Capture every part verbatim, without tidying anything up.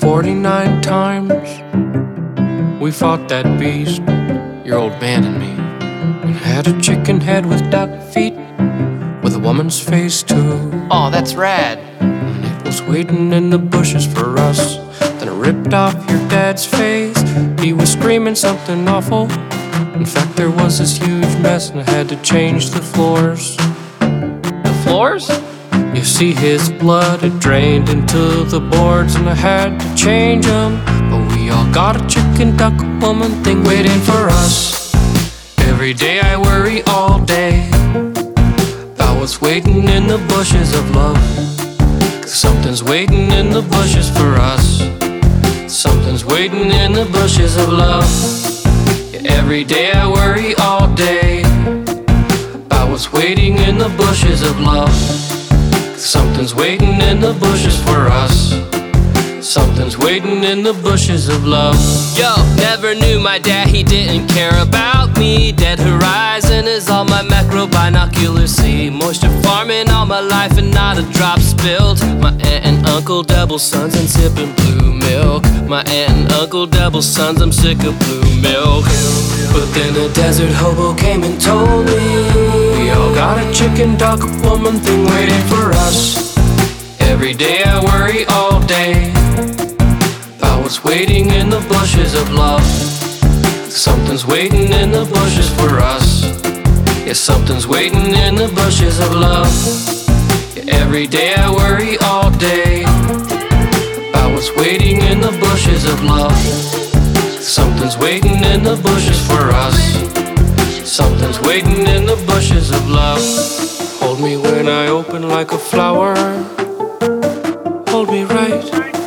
Forty-nine times we fought that beast, your old man and me, and had a chicken head with duck feet, with a woman's face too. Oh, that's rad. And it was waiting in the bushes for us. Then it ripped off your dad's face. He was screaming something awful. In fact, there was this huge mess, and I had to change the floors. The floors? You see, his blood had drained into the boards, and I had to change them. But we all got a chicken duck woman thing waiting for us. Every day I worry all day about what's waiting in the bushes of love. 'Cause something's waiting in the bushes for us. Something's waiting in the bushes of love. Yeah, every day I worry all day about what's waiting in the bushes of love. Something's waiting in the bushes for us. Something's waiting in the bushes of love. Yo, never knew my dad, he didn't care about me. Dead horizon is all my macro binoculars see. Moisture farming all my life and not a drop spilled. My aunt and uncle double sons and sipping blue milk. My aunt and uncle double sons, I'm sick of blue milk. But then a desert hobo came and told me we all got a chicken duck woman thing waiting for us. Every day I worry all day about what's waiting in the bushes of love. Something's waiting in the bushes for us. Yeah, something's waiting in the bushes of love. Yeah, every day I worry all day about what's waiting in the bushes of love. Something's waiting in the bushes for us. Something's waiting in the bushes of love. Hold me when I open like a flower. Hold me right.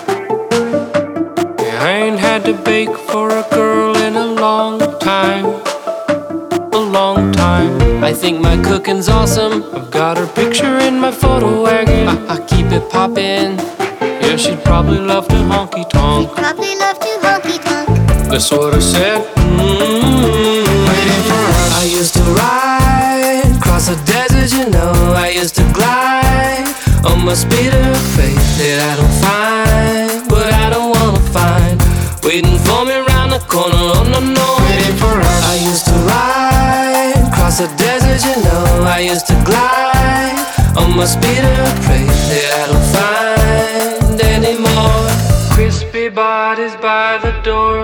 Yeah, I ain't had to bake for a girl in a long time. A long time. I think my cooking's awesome. I've got her picture in my photo wagon. I, I keep it poppin'. Yeah, she'd probably love to honky tonk. She'd probably love to honky tonk. That's what I said. Mm-hmm. Waiting for us. I used to ride across the desert, you know. I used to glide on my speeder, faith that I don't find, but I don't wanna find. Waiting for me round the corner, oh no no. Waiting for us. I used to ride across the desert, you know. I used to glide on my speeder, faith that I don't find anymore. Crispy bodies by the door.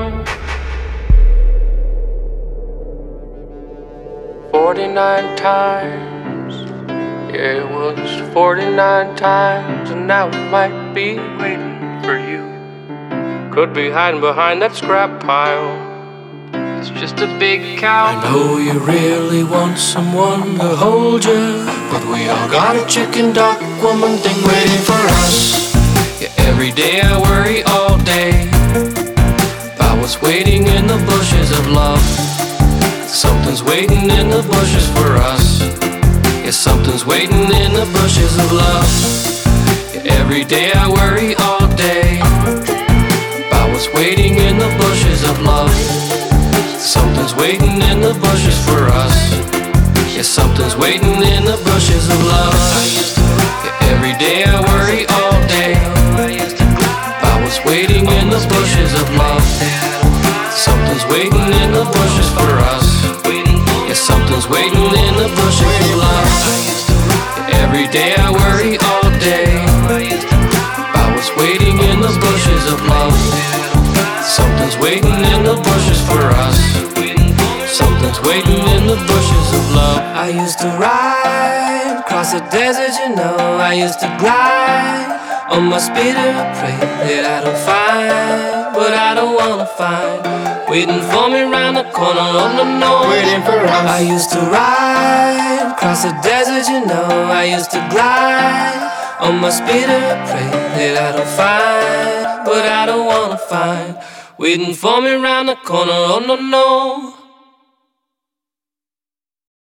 Forty-nine times. Yeah, it was forty-nine times, and now it might be waiting for you. Could be hiding behind that scrap pile. It's just a big cow. I know you really want someone to hold you, but we all got a chicken duck woman thing waiting for us. Yeah, every day I worry all day about what's waiting in the bushes of love. Something's waiting in the bushes for us. Yeah, something's waiting in the bushes of love. Yeah, every day I worry all day about what's waiting in the bushes of love. Something's waiting in the bushes for us. Yeah, something's waiting in the bushes of love. Yeah, every day I worry all day about what's waiting in the bushes of love. Something's waiting in the bushes for us. Yeah, something's waiting in the bushes of love. Yeah, every day I worry all day about what's waiting in the bushes of love. Something's waiting in the bushes for us. Something's waiting in the bushes of love. I used to ride across the desert, you know. I used to glide on my speeder, pray that I don't find what I don't wanna find. Waiting for me round the corner, oh no no. Waiting for us. I used to ride across the desert, you know. I used to glide on my speeder, pray that I don't find what I don't wanna find. Waiting for me round the corner, oh no no.